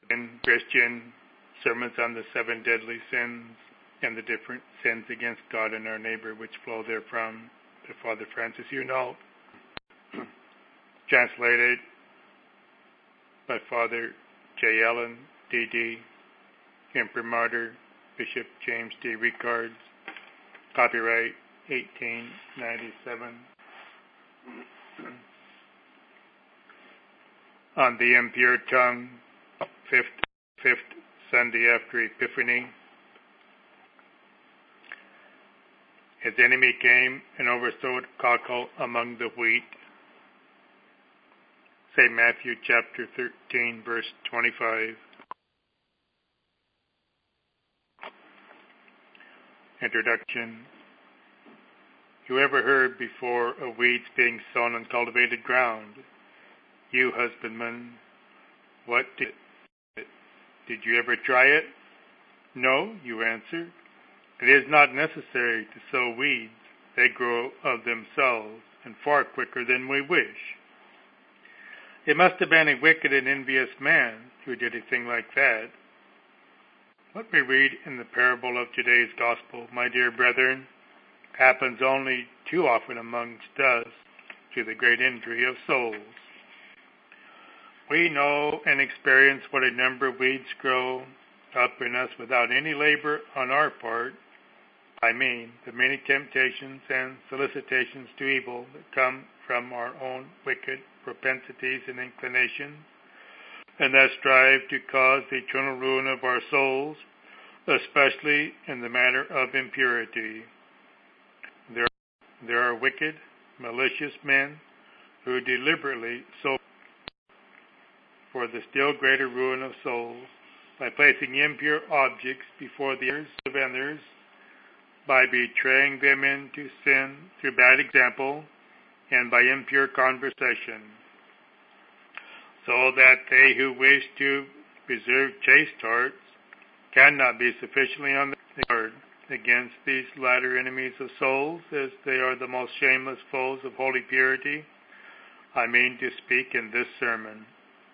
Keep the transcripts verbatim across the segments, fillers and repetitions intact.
in Christian sermons on the seven deadly sins and the different sins against God and our neighbor which flow therefrom, to Father Francis Hunold, translated by Father J. Allen, D D, Imprimatur, Bishop James D. Ricards, copyright eighteen ninety-seven. On the impure tongue, fifth, fifth Sunday after Epiphany. His enemy came and oversowed cockle among the wheat. Saint Matthew chapter thirteen, verse twenty-five. Introduction. You ever heard before of weeds being sown on cultivated ground? You husbandman, what did it? Did you ever try it? No, you answer. It is not necessary to sow weeds. They grow of themselves, and far quicker than we wish. It must have been a wicked and envious man who did a thing like that. What we read in the parable of today's gospel, my dear brethren, happens only too often amongst us, to the great injury of souls. We know and experience what a number of weeds grow up in us without any labor on our part. I mean, the many temptations and solicitations to evil that come from our own wicked propensities and inclinations, and that strive to cause the eternal ruin of our souls, especially in the matter of impurity. There, there are wicked, malicious men who deliberately sow for the still greater ruin of souls by placing impure objects before the ears of others, by betraying them into sin through bad example, and by impure conversation, so that they who wish to preserve chaste hearts cannot be sufficiently on the guard against these latter enemies of souls, as they are the most shameless foes of holy purity. I mean to speak in this sermon.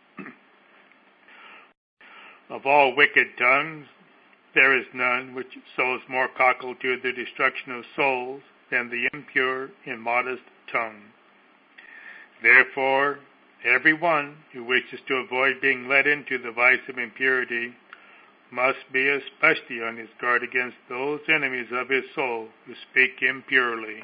Of all wicked tongues, there is none which sows more cockle to the destruction of souls than the impure, immodest tongue. Therefore, every one who wishes to avoid being led into the vice of impurity must be especially on his guard against those enemies of his soul who speak impurely.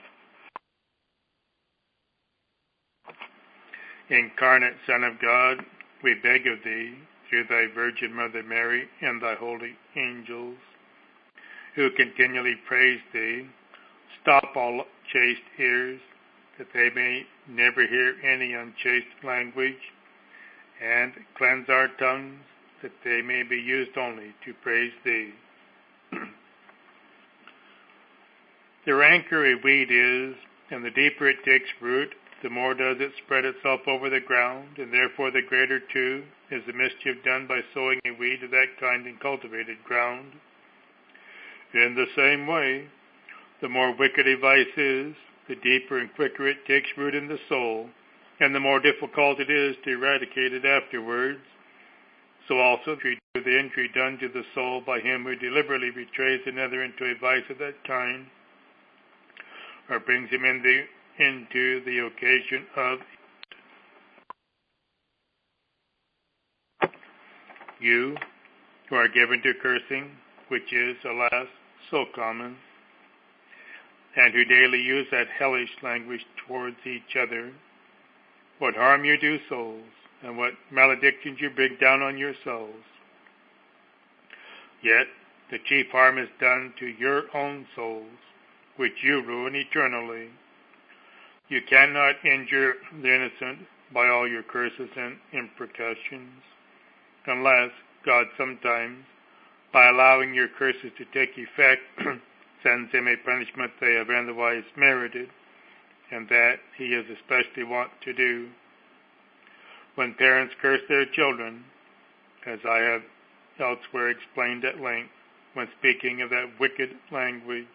Incarnate Son of God, we beg of thee, through thy Virgin Mother Mary and thy holy angels, who continually praise thee, stop all chaste ears, that they may never hear any unchaste language, and cleanse our tongues, that they may be used only to praise thee. The ranker a weed is, and the deeper it takes root, the more does it spread itself over the ground, and therefore the greater, too, is the mischief done by sowing a weed of that kind in cultivated ground. In the same way, the more wicked a vice is, the deeper and quicker it takes root in the soul, and the more difficult it is to eradicate it afterwards. So also the injury done to the soul by him who deliberately betrays another into a vice of that kind, or brings him in the into the occasion of you, who are given to cursing, which is, alas, so common, and who daily use that hellish language towards each other, what harm you do souls, and what maledictions you bring down on yourselves. Yet the chief harm is done to your own souls, which you ruin eternally. You cannot injure the innocent by all your curses and imprecations, unless God sometimes, by allowing your curses to take effect, sends them a punishment they have otherwise merited, and that he is especially wont to do. When parents curse their children, as I have elsewhere explained at length when speaking of that wicked language,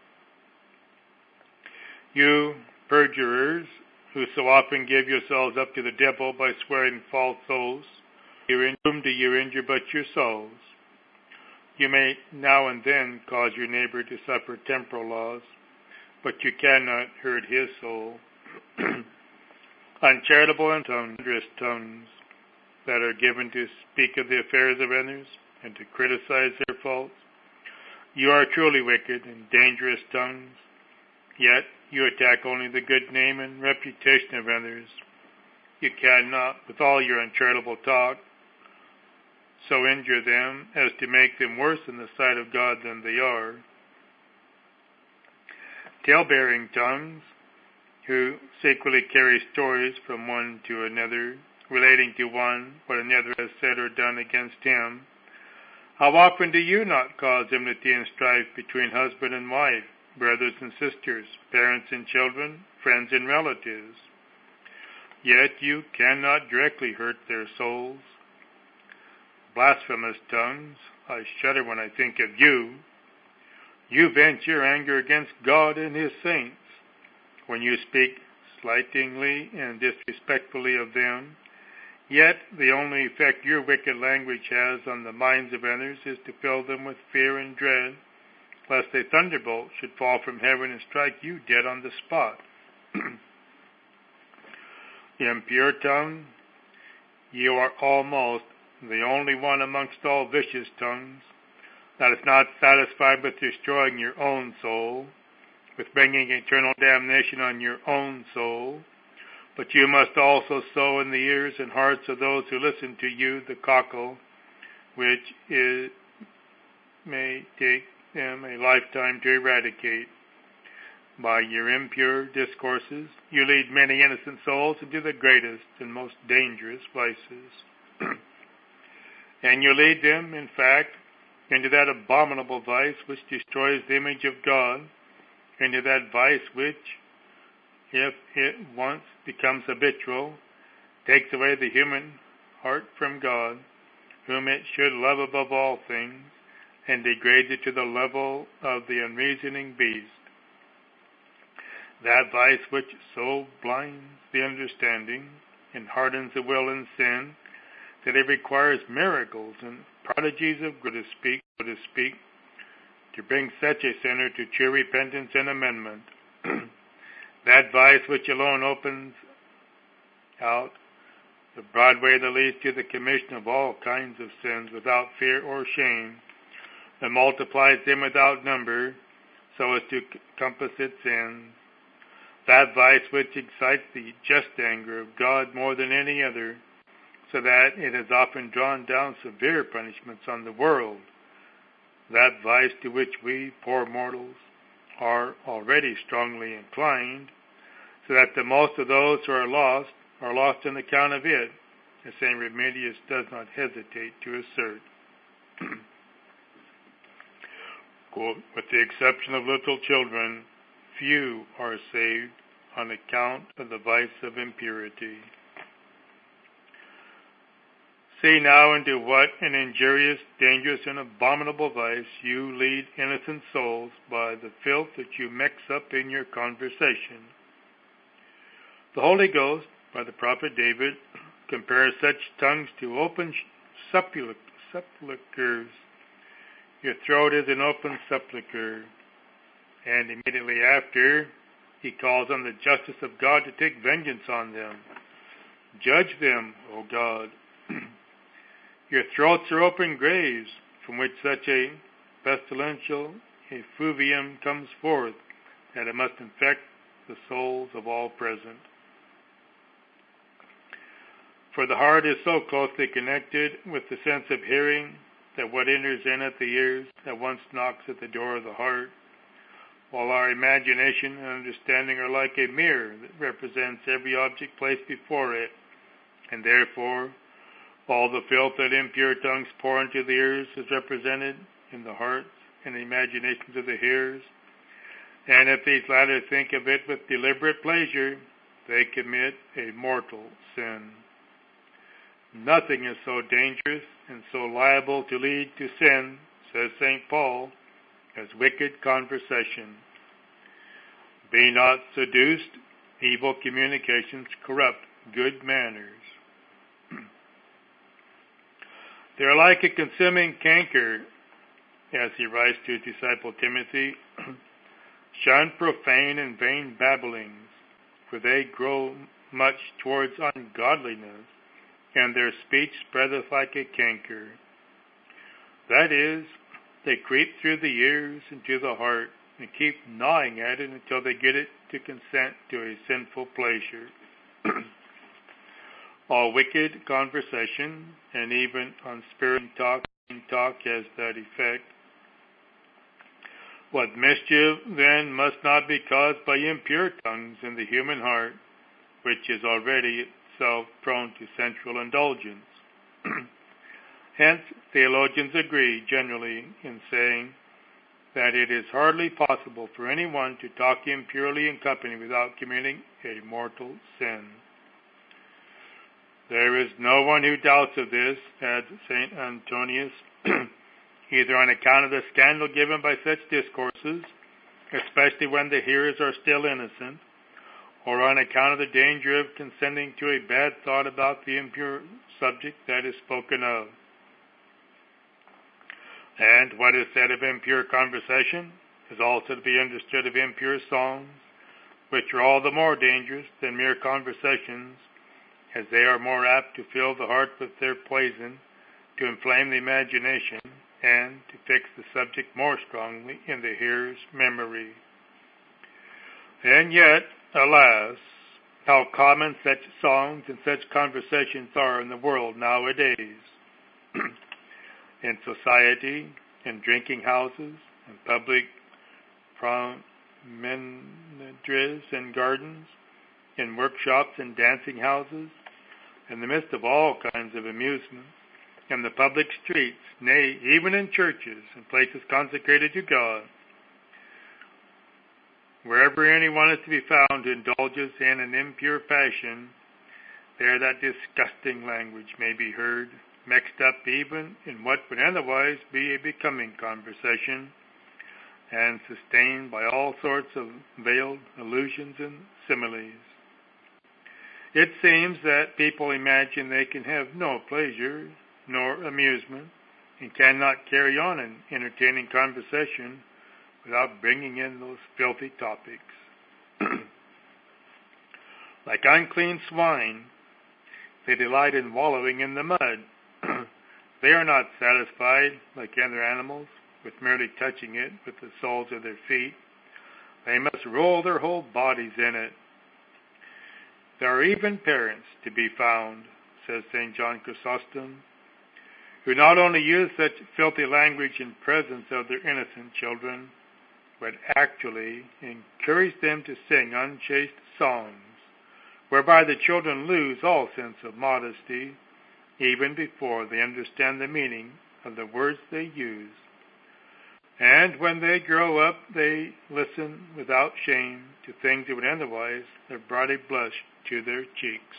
you perjurers, who so often give yourselves up to the devil by swearing false oaths, Whom do you injure but yourselves? You may now and then cause your neighbor to suffer temporal loss, but you cannot hurt his soul. Uncharitable and thunderous tongues that are given to speak of the affairs of others and to criticize their faults. You are truly wicked and dangerous tongues, yet you attack only the good name and reputation of others. You cannot, with all your uncharitable talk, so injure them as to make them worse in the sight of God than they are. Tale-bearing tongues, who secretly carry stories from one to another, relating to one what another has said or done against him. How often do you not cause enmity and strife between husband and wife, brothers and sisters, parents and children, friends and relatives? Yet you cannot directly hurt their souls. Blasphemous tongues, I shudder when I think of you. You vent your anger against God and His saints when you speak slightingly and disrespectfully of them. Yet the only effect your wicked language has on the minds of others is to fill them with fear and dread, lest a thunderbolt should fall from heaven and strike you dead on the spot. Impure tongue, you are almost the only one amongst all vicious tongues that is not satisfied with destroying your own soul, with bringing eternal damnation on your own soul, but you must also sow in the ears and hearts of those who listen to you the cockle, which it may take them a lifetime to eradicate. By your impure discourses, you lead many innocent souls into the greatest and most dangerous vices. And you lead them, in fact, into that abominable vice which destroys the image of God, into that vice which, if it once becomes habitual, takes away the human heart from God, whom it should love above all things, and degrades it to the level of the unreasoning beast. That vice which so blinds the understanding and hardens the will in sin, that it requires miracles and prodigies of good to speak, so to speak, to bring such a sinner to true repentance and amendment. That vice which alone opens out the broad way that leads to the commission of all kinds of sins without fear or shame, and multiplies them without number, so as to compass its ends. That vice which excites the just anger of God more than any other, so that it has often drawn down severe punishments on the world. That vice to which we, poor mortals, are already strongly inclined, so that the most of those who are lost are lost on account of it, as Saint Remedius does not hesitate to assert. Quote, with the exception of little children, few are saved on account of the vice of impurity. See now into what an injurious, dangerous, and abominable vice you lead innocent souls by the filth that you mix up in your conversation. The Holy Ghost, by the prophet David, compares such tongues to open sepulchres. Your throat is an open sepulchre. And immediately after, he calls on the justice of God to take vengeance on them. Judge them, O God. Your throats are open graves, from which such a pestilential effluvium comes forth, that it must infect the souls of all present. For the heart is so closely connected with the sense of hearing, that what enters in at the ears at once knocks at the door of the heart, while our imagination and understanding are like a mirror that represents every object placed before it, and therefore all the filth that impure tongues pour into the ears is represented in the hearts and the imaginations of the hearers. And if these latter think of it with deliberate pleasure, they commit a mortal sin. Nothing is so dangerous and so liable to lead to sin, says Saint Paul, as wicked conversation. Be not seduced, evil communications corrupt good manners. They are like a consuming canker, as he writes to his disciple Timothy. Shun profane and vain babblings, for they grow much towards ungodliness, and their speech spreadeth like a canker. That is, they creep through the ears into the heart, and keep gnawing at it until they get it to consent to a sinful pleasure. All wicked conversation, and even unspirited talk, talk has that effect. What mischief, then, must not be caused by impure tongues in the human heart, which is already itself prone to sensual indulgence. Hence, theologians agree generally in saying that it is hardly possible for anyone to talk impurely in company without committing a mortal sin. There is no one who doubts of this, adds Saint Antonius, either on account of the scandal given by such discourses, especially when the hearers are still innocent, or on account of the danger of consenting to a bad thought about the impure subject that is spoken of. And what is said of impure conversation is also to be understood of impure songs, which are all the more dangerous than mere conversations, as they are more apt to fill the heart with their poison, to inflame the imagination, and to fix the subject more strongly in the hearer's memory. And yet, alas, how common such songs and such conversations are in the world nowadays. In society, in drinking houses, in public promenades and gardens, in workshops and dancing houses, in the midst of all kinds of amusement, in the public streets, nay, even in churches and places consecrated to God. Wherever anyone is to be found who indulges in an impure passion, there that disgusting language may be heard, mixed up even in what would otherwise be a becoming conversation, and sustained by all sorts of veiled allusions and similes. It seems that people imagine they can have no pleasure nor amusement, and cannot carry on an entertaining conversation without bringing in those filthy topics. Like unclean swine, they delight in wallowing in the mud. They are not satisfied, like other animals, with merely touching it with the soles of their feet. They must roll their whole bodies in it. There are even parents to be found, says Saint John Chrysostom, who not only use such filthy language in presence of their innocent children, but actually encourage them to sing unchaste songs, whereby the children lose all sense of modesty, even before they understand the meaning of the words they use. And when they grow up, they listen without shame to things that would otherwise have brought a blush to their cheeks.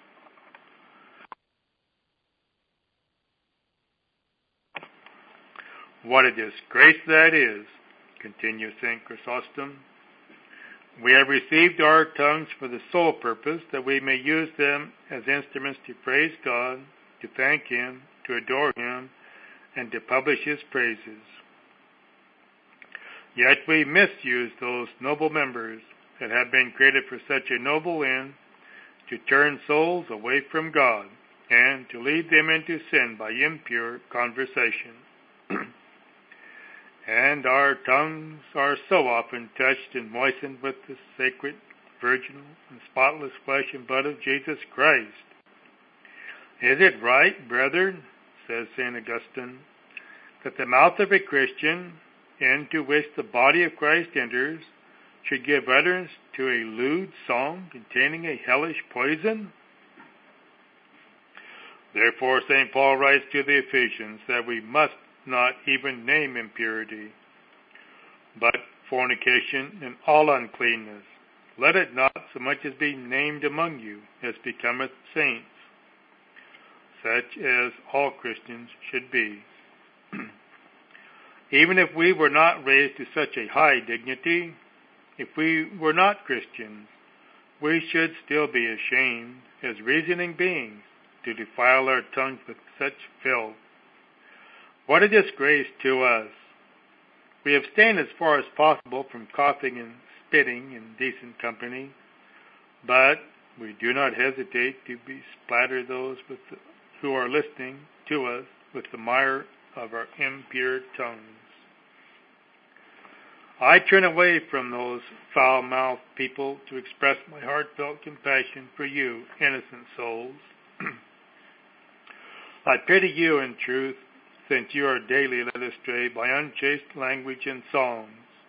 What a disgrace that is, continues Saint Chrysostom. We have received our tongues for the sole purpose that we may use them as instruments to praise God, to thank Him, to adore Him, and to publish His praises. Yet we misuse those noble members that have been created for such a noble end, to turn souls away from God, and to lead them into sin by impure conversation. And our tongues are so often touched and moistened with the sacred, virginal, and spotless flesh and blood of Jesus Christ. Is it right, brethren, says Saint Augustine, that the mouth of a Christian, into which the body of Christ enters, should give utterance to a lewd song containing a hellish poison? Therefore Saint Paul writes to the Ephesians that we must not even name impurity, but fornication and all uncleanness. Let it not so much as be named among you, as becometh saints, such as all Christians should be. Even if we were not raised to such a high dignity, if we were not Christians, we should still be ashamed, as reasoning beings, to defile our tongues with such filth, What a disgrace to us! We abstain as far as possible from coughing and spitting in decent company, but we do not hesitate to bespatter those with the, who are listening to us with the mire of our impure tongues. I turn away from those foul-mouthed people to express my heartfelt compassion for you, innocent souls. I pity you in truth, since you are daily led astray by unchaste language and songs.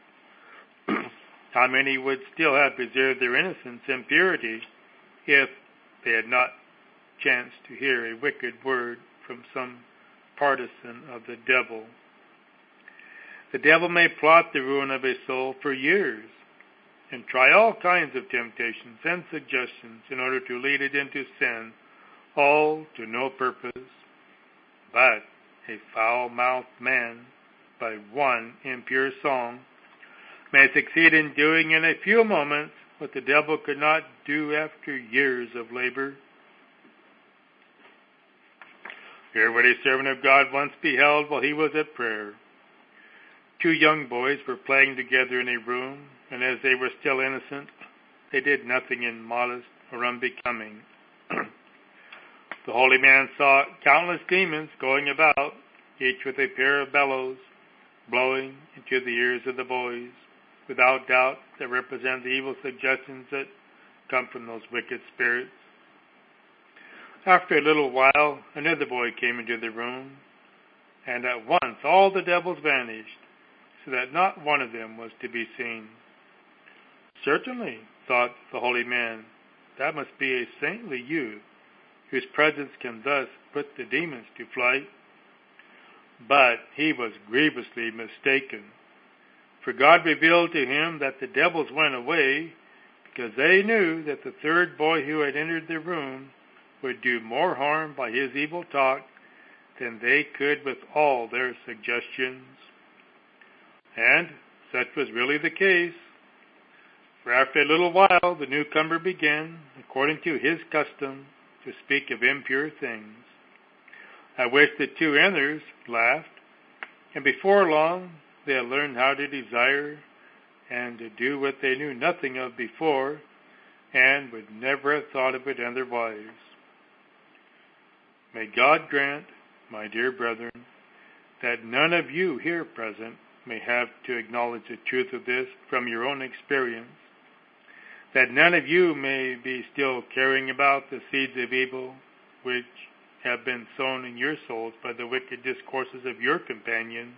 How many would still have preserved their innocence and purity if they had not chanced to hear a wicked word from some partisan of the devil? The devil may plot the ruin of a soul for years and try all kinds of temptations and suggestions in order to lead it into sin, all to no purpose. But a foul-mouthed man, by one impure song, may succeed in doing in a few moments what the devil could not do after years of labor. Hear what a servant of God once beheld while he was at prayer. Two young boys were playing together in a room, and as they were still innocent, they did nothing immodest or unbecoming. The holy man saw countless demons going about, each with a pair of bellows, blowing into the ears of the boys, without doubt that represent the evil suggestions that come from those wicked spirits. After a little while, another boy came into the room, and at once all the devils vanished, so that not one of them was to be seen. Certainly, thought the holy man, that must be a saintly youth, whose presence can thus put the demons to flight. But he was grievously mistaken, for God revealed to him that the devils went away because they knew that the third boy who had entered the room would do more harm by his evil talk than they could with all their suggestions. And such was really the case, for after a little while the newcomer began, according to his custom, to speak of impure things, at which the two others laughed, and before long they had learned how to desire and to do what they knew nothing of before, and would never have thought of it otherwise. May God grant, my dear brethren, that none of you here present may have to acknowledge the truth of this from your own experience, that none of you may be still carrying about the seeds of evil which have been sown in your souls by the wicked discourses of your companions.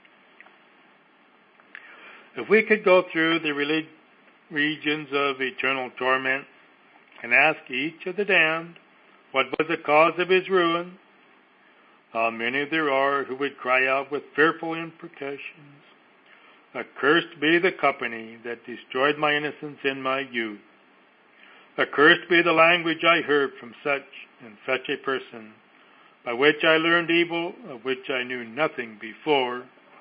If we could go through the relig- regions of eternal torment and ask each of the damned what was the cause of his ruin, how many there are who would cry out with fearful imprecations, "Accursed be the company that destroyed my innocence in my youth. Accursed be the language I heard from such and such a person, by which I learned evil of which I knew nothing before."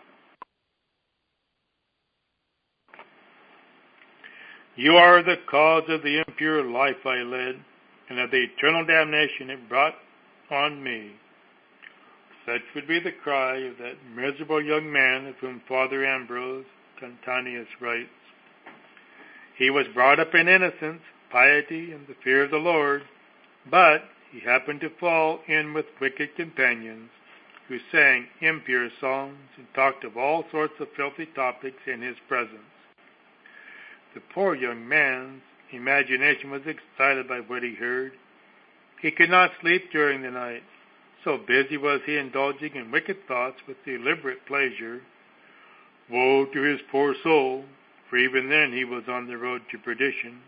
You are the cause of the impure life I led, and of the eternal damnation it brought on me. Such would be the cry of that miserable young man of whom Father Ambrose Contanius writes. He was brought up in innocence, piety, and the fear of the Lord, but he happened to fall in with wicked companions who sang impure songs and talked of all sorts of filthy topics in his presence. The poor young man's imagination was excited by what he heard. He could not sleep during the night, so busy was he indulging in wicked thoughts with deliberate pleasure. Woe to his poor soul, for even then he was on the road to perdition.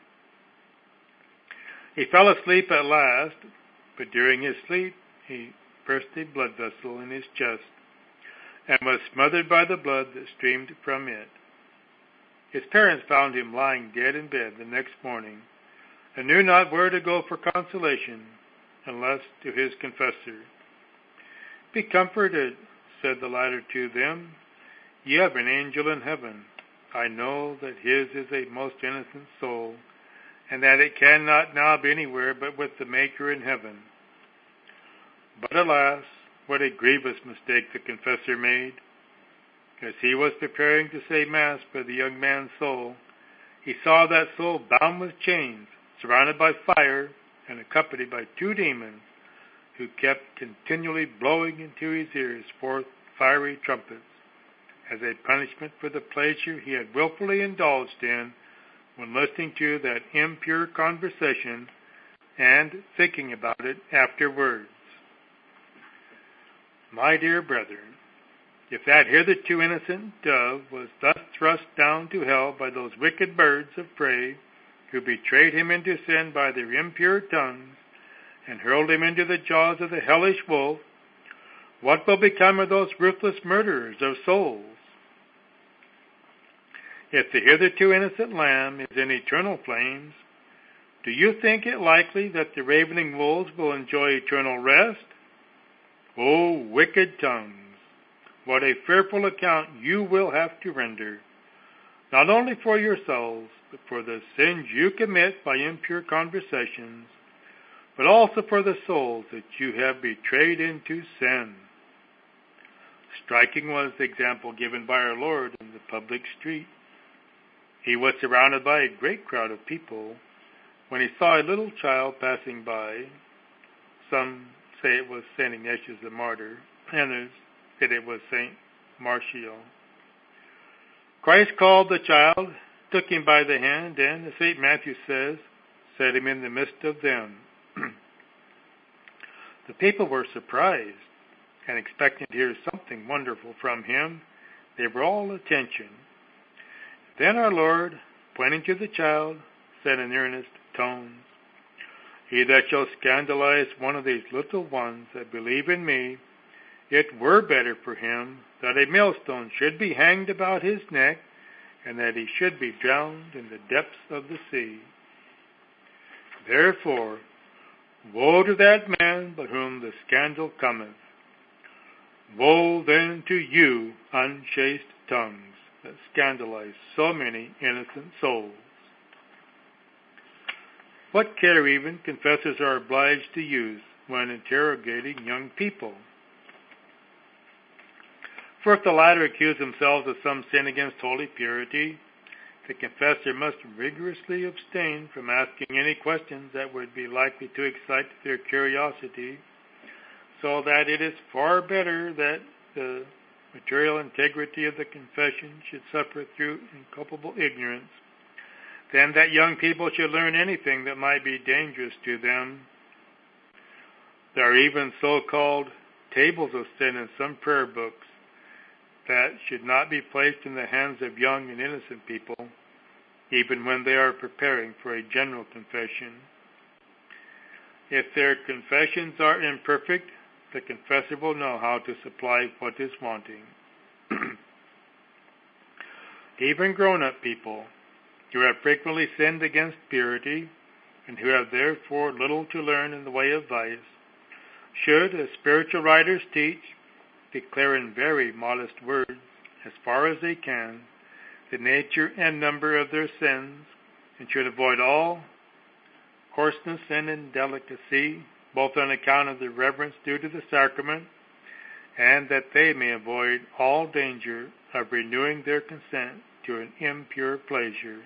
He fell asleep at last, but during his sleep he burst a blood vessel in his chest, and was smothered by the blood that streamed from it. His parents found him lying dead in bed the next morning, and knew not where to go for consolation, unless to his confessor. "Be comforted," said the latter to them. "You have an angel in heaven. I know that his is a most innocent soul, and that it cannot now be anywhere but with the Maker in heaven." But alas, what a grievous mistake the confessor made. As he was preparing to say Mass for the young man's soul, he saw that soul bound with chains, surrounded by fire, and accompanied by two demons, who kept continually blowing into his ears forth fiery trumpets, as a punishment for the pleasure he had willfully indulged in when listening to that impure conversation and thinking about it afterwards. My dear brethren, if that hitherto innocent dove was thus thrust down to hell by those wicked birds of prey who betrayed him into sin by their impure tongues and hurled him into the jaws of the hellish wolf, what will become of those ruthless murderers of souls? If the hitherto innocent lamb is in eternal flames, do you think it likely that the ravening wolves will enjoy eternal rest? O wicked tongues, what a fearful account you will have to render, not only for yourselves, but for the sins you commit by impure conversations, but also for the souls that you have betrayed into sin. Striking was the example given by our Lord in the public street. He was surrounded by a great crowd of people when he saw a little child passing by. Some say it was Saint Ignatius the Martyr, others said it was Saint Martial. Christ called the child, took him by the hand, and, as Saint Matthew says, set him in the midst of them. The people were surprised and expecting to hear something wonderful from him. They were all attention. Then our Lord, pointing to the child, said in earnest tones, "He that shall scandalize one of these little ones that believe in me, it were better for him that a millstone should be hanged about his neck, and that he should be drowned in the depths of the sea. Therefore, woe to that man by whom the scandal cometh. Woe then to you, unchaste tongues, that scandalize so many innocent souls." What care even confessors are obliged to use when interrogating young people? For if the latter accuse themselves of some sin against holy purity, the confessor must rigorously abstain from asking any questions that would be likely to excite their curiosity, so that it is far better that the material integrity of the confession should suffer through inculpable ignorance than that young people should learn anything that might be dangerous to them. There are even so-called tables of sin in some prayer books that should not be placed in the hands of young and innocent people, even when they are preparing for a general confession. If their confessions are imperfect, the confessor will know how to supply what is wanting. Even grown-up people who have frequently sinned against purity and who have therefore little to learn in the way of vice should, as spiritual writers teach, declare in very modest words, as far as they can, the nature and number of their sins, and should avoid all coarseness and indelicacy, both on account of the reverence due to the sacrament, and that they may avoid all danger of renewing their consent to an impure pleasure.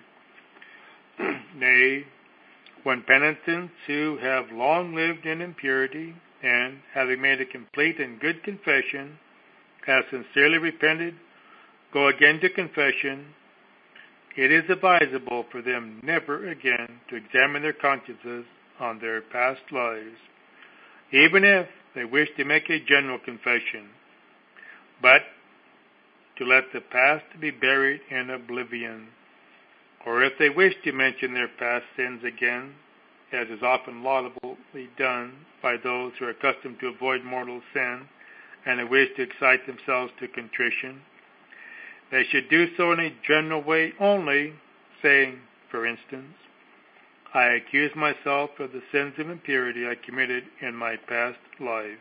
Nay, when penitents who have long lived in impurity, and, having made a complete and good confession, have sincerely repented, go again to confession, it is advisable for them never again to examine their consciences on their past lives, even if they wish to make a general confession, but to let the past be buried in oblivion, or if they wish to mention their past sins again, as is often laudably done by those who are accustomed to avoid mortal sin and who wish to excite themselves to contrition, they should do so in a general way only, saying, for instance, "I accuse myself of the sins of impurity I committed in my past life."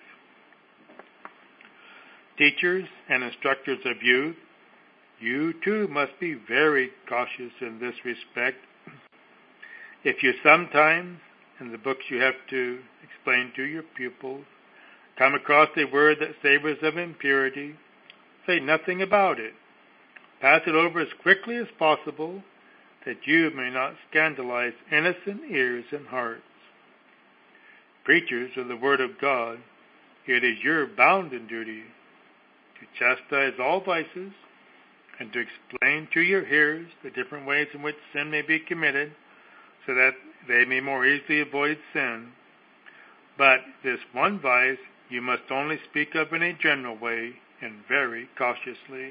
Teachers and instructors of youth, you too must be very cautious in this respect. If you sometimes, in the books you have to explain to your pupils, come across a word that savors of impurity, say nothing about it. Pass it over as quickly as possible, that you may not scandalize innocent ears and hearts. Preachers of the Word of God, it is your bounden duty to chastise all vices and to explain to your hearers the different ways in which sin may be committed, so that they may more easily avoid sin. But this one vice you must only speak of in a general way and very cautiously.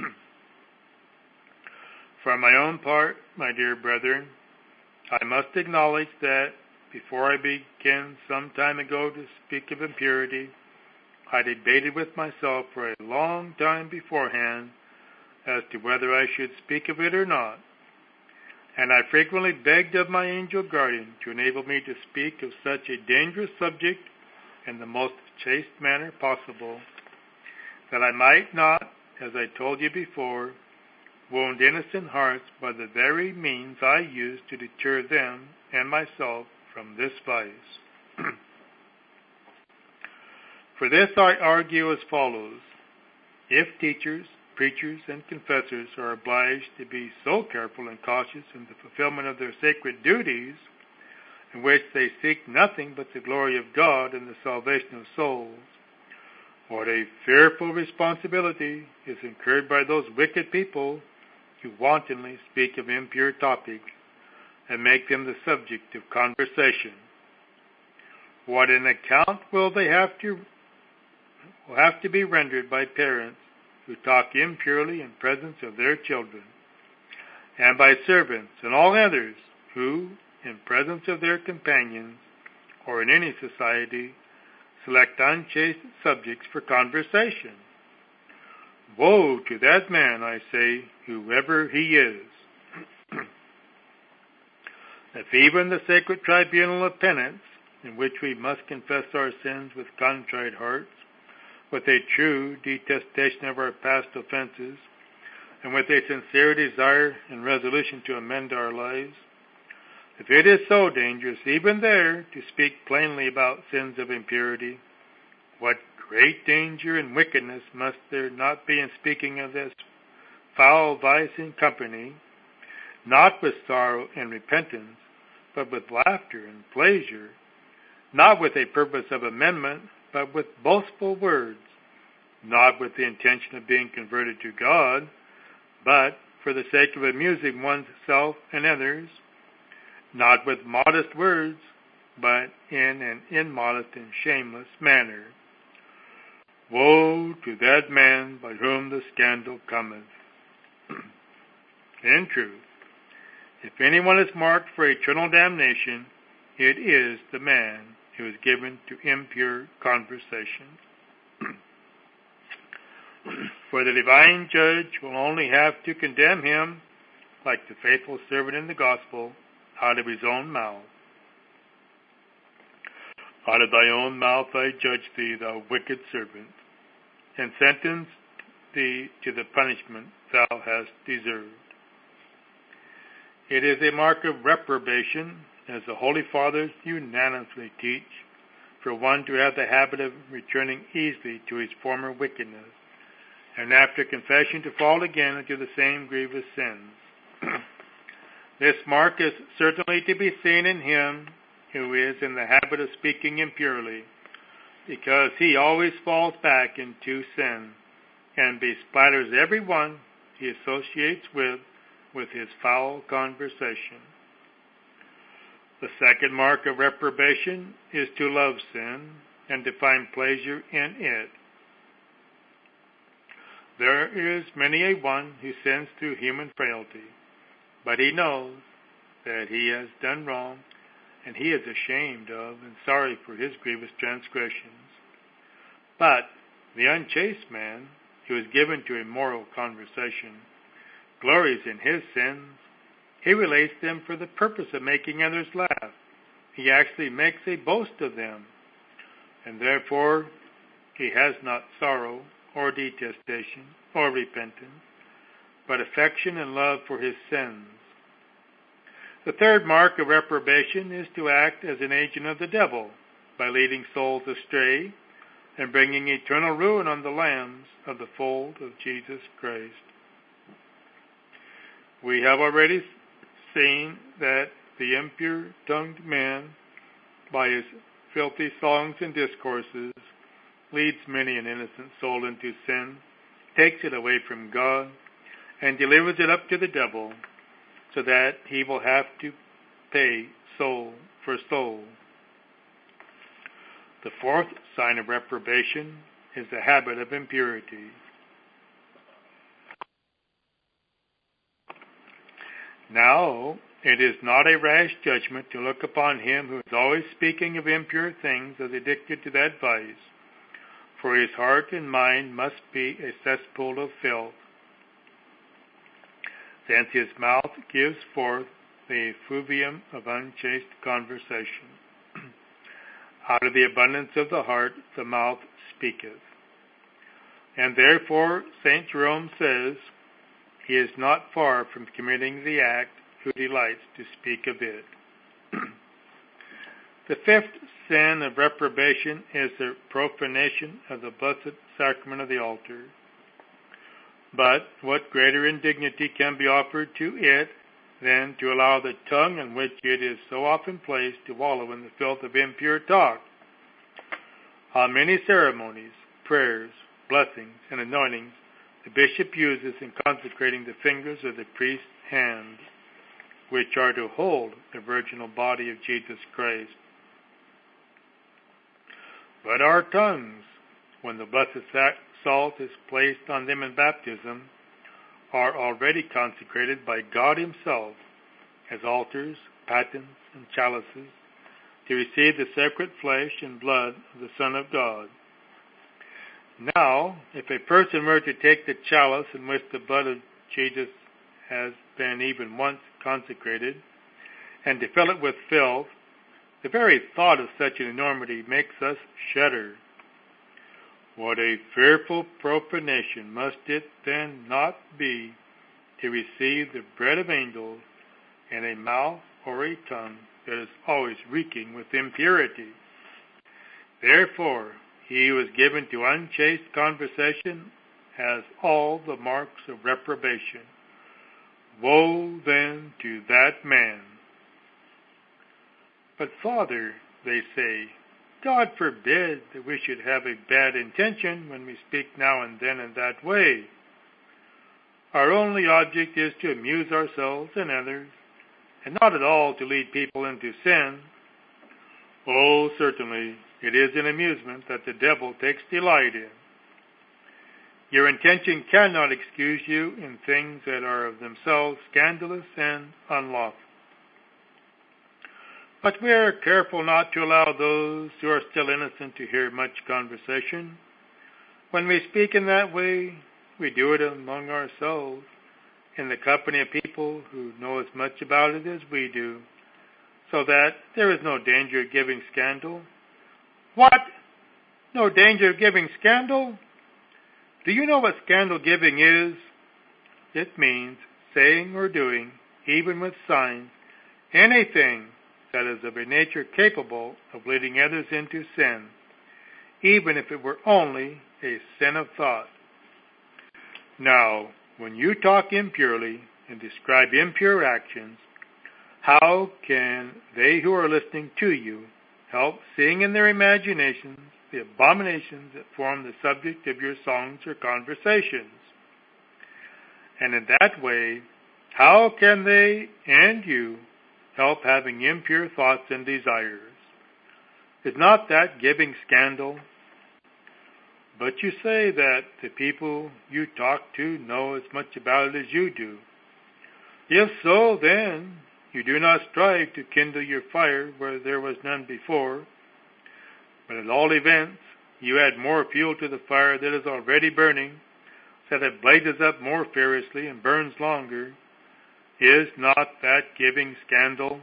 For my own part, my dear brethren, I must acknowledge that before I began some time ago to speak of impurity, I debated with myself for a long time beforehand as to whether I should speak of it or not, and I frequently begged of my angel guardian to enable me to speak of such a dangerous subject in the most chaste manner possible, that I might not, as I told you before, wound innocent hearts by the very means I use to deter them and myself from this vice. For this I argue as follows. If teachers, preachers, and confessors are obliged to be so careful and cautious in the fulfillment of their sacred duties, in which they seek nothing but the glory of God and the salvation of souls, what a fearful responsibility is incurred by those wicked people who wantonly speak of impure topics and make them the subject of conversation. What an account will they have to will have to be rendered by parents who talk impurely in presence of their children, and by servants and all others who, in presence of their companions or in any society, select unchaste subjects for conversation. Woe to that man, I say, whoever he is. If even the sacred tribunal of penance, in which we must confess our sins with contrite hearts, with a true detestation of our past offenses, and with a sincere desire and resolution to amend our lives, if it is so dangerous even there to speak plainly about sins of impurity, what great danger and wickedness must there not be in speaking of this foul vice in company, not with sorrow and repentance, but with laughter and pleasure, not with a purpose of amendment, but with boastful words, not with the intention of being converted to God, but for the sake of amusing oneself and others, not with modest words, but in an immodest and shameless manner. Woe to that man by whom the scandal cometh. In truth, if anyone is marked for eternal damnation, it is the man who is given to impure conversation. For the divine judge will only have to condemn him, like the faithful servant in the gospel, out of his own mouth. Out of thy own mouth I judge thee, thou wicked servant, and sentence thee to the punishment thou hast deserved. It is a mark of reprobation, as the Holy Fathers unanimously teach, for one to have the habit of returning easily to his former wickedness, and after confession to fall again into the same grievous sins. This mark is certainly to be seen in him who is in the habit of speaking impurely, because he always falls back into sin and bespatters every one he associates with with his foul conversation. The second mark of reprobation is to love sin and to find pleasure in it. There is many a one who sins through human frailty, but he knows that he has done wrong, and he is ashamed of and sorry for his grievous transgressions. But the unchaste man, who is given to immoral conversation, glories in his sins. He relates them for the purpose of making others laugh. He actually makes a boast of them, and therefore he has not sorrow or detestation or repentance, but affection and love for his sins. The third mark of reprobation is to act as an agent of the devil by leading souls astray and bringing eternal ruin on the lambs of the fold of Jesus Christ. We have already seen that the impure-tongued man, by his filthy songs and discourses, leads many an innocent soul into sin, takes it away from God, and delivers it up to the devil, so that he will have to pay soul for soul. The fourth sign of reprobation is the habit of impurity. Now, it is not a rash judgment to look upon him who is always speaking of impure things as addicted to that vice, for his heart and mind must be a cesspool of filth, since his mouth gives forth the effluvium of unchaste conversation. Out of the abundance of the heart the mouth speaketh. And therefore Saint Jerome says, he is not far from committing the act who delights to speak of it. The fifth sin of reprobation is the profanation of the blessed sacrament of the altar. But what greater indignity can be offered to it than to allow the tongue in which it is so often placed to wallow in the filth of impure talk? How many ceremonies, prayers, blessings, and anointings the bishop uses in consecrating the fingers of the priest's hand, which are to hold the virginal body of Jesus Christ. But our tongues, when the blessed salt is placed on them in baptism, are already consecrated by God himself as altars, patens, and chalices to receive the sacred flesh and blood of the Son of God. Now, if a person were to take the chalice in which the blood of Jesus has been even once consecrated, and to fill it with filth, the very thought of such an enormity makes us shudder. What a fearful profanation must it then not be to receive the bread of angels in a mouth or a tongue that is always reeking with impurity. Therefore, he who is given to unchaste conversation has all the marks of reprobation. Woe then to that man. But Father, they say, God forbid that we should have a bad intention when we speak now and then in that way. Our only object is to amuse ourselves and others, and not at all to lead people into sin. Oh, certainly, it is an amusement that the devil takes delight in. Your intention cannot excuse you in things that are of themselves scandalous and unlawful. But we are careful not to allow those who are still innocent to hear much conversation. When we speak in that way, we do it among ourselves, in the company of people who know as much about it as we do, so that there is no danger of giving scandal. What? No danger of giving scandal? Do you know what scandal giving is? It means saying or doing, even with signs, anything that is of a nature capable of leading others into sin, even if it were only a sin of thought. Now, when you talk impurely and describe impure actions, how can they who are listening to you help seeing in their imaginations the abominations that form the subject of your songs or conversations? And in that way, how can they and you help having impure thoughts and desires? Is not that giving scandal? But you say that the people you talk to know as much about it as you do. If so, then you do not strive to kindle your fire where there was none before, but at all events you add more fuel to the fire that is already burning, so that it blazes up more furiously and burns longer. Is not that giving scandal?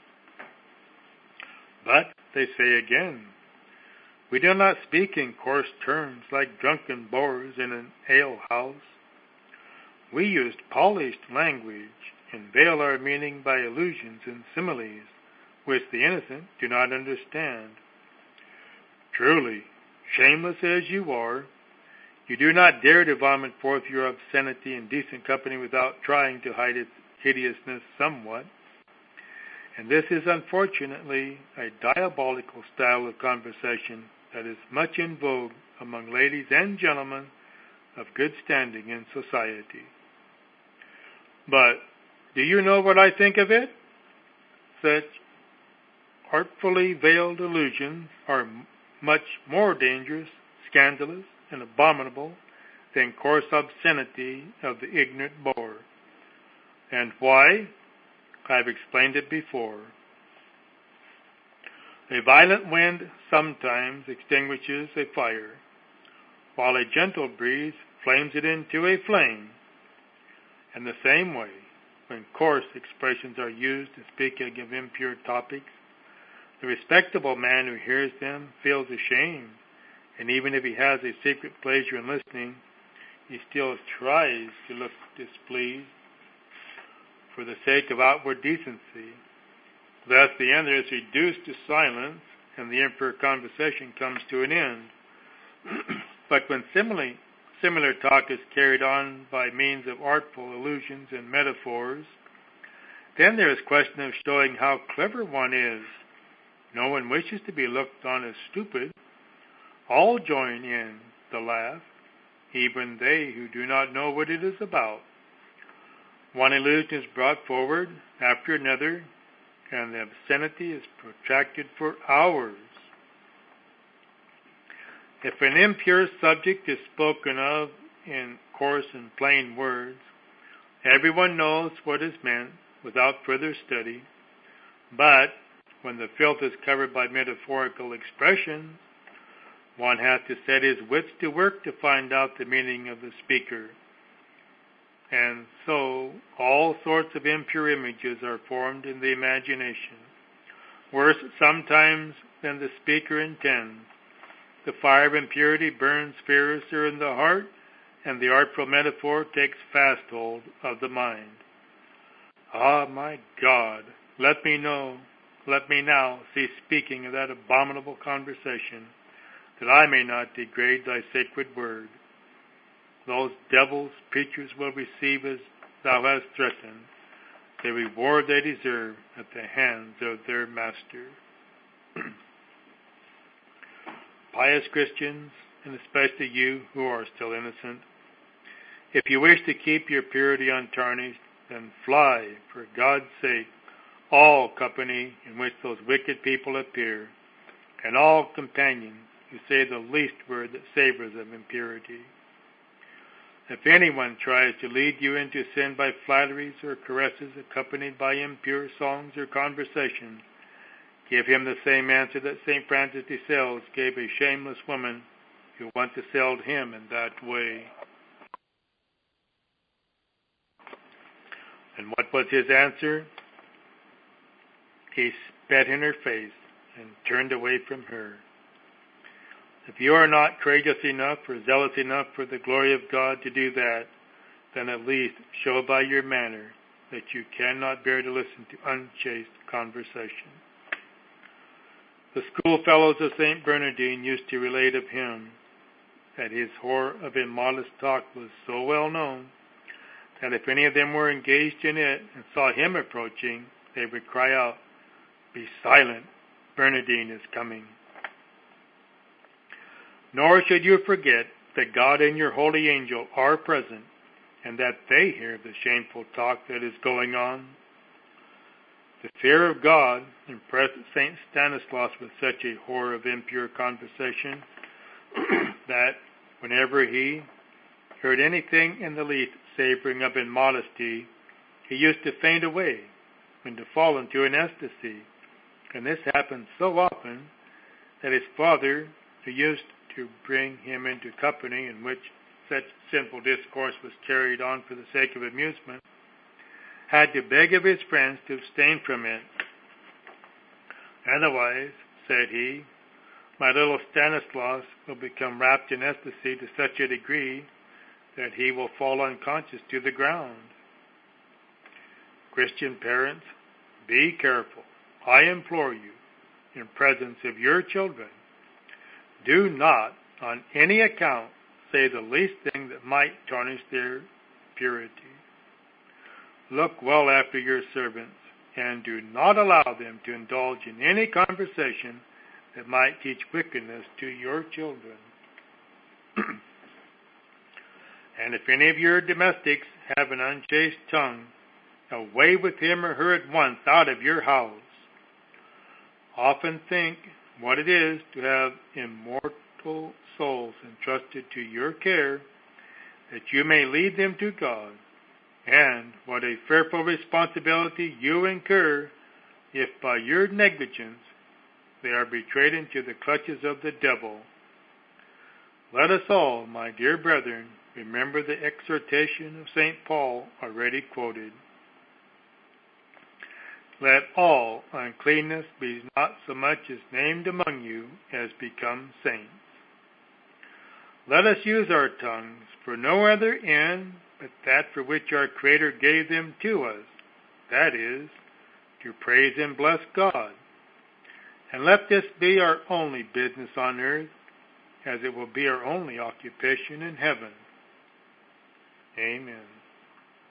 But they say again, we do not speak in coarse terms like drunken boors in an alehouse. We use polished language and veil our meaning by allusions and similes, which the innocent do not understand. Truly, shameless as you are, you do not dare to vomit forth your obscenity in decent company without trying to hide its hideousness somewhat. And this is unfortunately a diabolical style of conversation that is much in vogue among ladies and gentlemen of good standing in society. But do you know what I think of it? Such artfully veiled allusions are much more dangerous, scandalous, and abominable than coarse obscenity of the ignorant boor. And why? I've explained it before. A violent wind sometimes extinguishes a fire, while a gentle breeze flames it into a flame. In the same way, when coarse expressions are used in speaking of impure topics, the respectable man who hears them feels ashamed, and even if he has a secret pleasure in listening, he still tries to look displeased for the sake of outward decency. Thus the other is reduced to silence, and the impure conversation comes to an end. But when similar, similar talk is carried on by means of artful allusions and metaphors, then there is question of showing how clever one is. No one wishes to be looked on as stupid. All join in the laugh, even they who do not know what it is about. One illusion is brought forward after another, and the obscenity is protracted for hours. If an impure subject is spoken of in coarse and plain words, everyone knows what is meant without further study. But when the filth is covered by metaphorical expressions, one has to set his wits to work to find out the meaning of the speaker. And so all sorts of impure images are formed in the imagination, worse sometimes than the speaker intends. The fire of impurity burns fiercer in the heart, and the artful metaphor takes fast hold of the mind. Ah, my God, let me know, let me now cease speaking of that abominable conversation, that I may not degrade thy sacred word. Those devils preachers will receive as thou hast threatened the reward they deserve at the hands of their master. Pious Christians, and especially you who are still innocent, if you wish to keep your purity untarnished, then fly, for God's sake, all company in which those wicked people appear, and all companions who say the least word that savors of impurity. If anyone tries to lead you into sin by flatteries or caresses accompanied by impure songs or conversation, give him the same answer that Saint Francis de Sales gave a shameless woman who once assailed him in that way. And what was his answer? He spat in her face and turned away from her. If you are not courageous enough or zealous enough for the glory of God to do that, then at least show by your manner that you cannot bear to listen to unchaste conversation. The schoolfellows of Saint Bernardine used to relate of him that his horror of immodest talk was so well known that if any of them were engaged in it and saw him approaching, they would cry out, "Be silent, Bernardine is coming." Nor should you forget that God and your holy angel are present, and that they hear the shameful talk that is going on. The fear of God impressed Saint Stanislaus with such a horror of impure conversation that whenever he heard anything in the least savoring of immodesty, he used to faint away and to fall into an ecstasy. And this happened so often that his father, who used to bring him into company in which such sinful discourse was carried on for the sake of amusement, had to beg of his friends to abstain from it. Otherwise, said he, my little Stanislaus will become wrapped in ecstasy to such a degree that he will fall unconscious to the ground. Christian parents, be careful, I implore you, in presence of your children. do not, on any account, say the least thing that might tarnish their purity. Look well after your servants, and do not allow them to indulge in any conversation that might teach wickedness to your children. And if any of your domestics have an unchaste tongue, away with him or her at once out of your house. Often think what it is to have immortal souls entrusted to your care, that you may lead them to God, and what a fearful responsibility you incur if by your negligence they are betrayed into the clutches of the devil. Let us all, my dear brethren, remember the exhortation of Saint Paul already quoted. Let all uncleanness be not so much as named among you as become saints. Let us use our tongues for no other end but that for which our Creator gave them to us, that is, to praise and bless God. And let this be our only business on earth, as it will be our only occupation in heaven. Amen.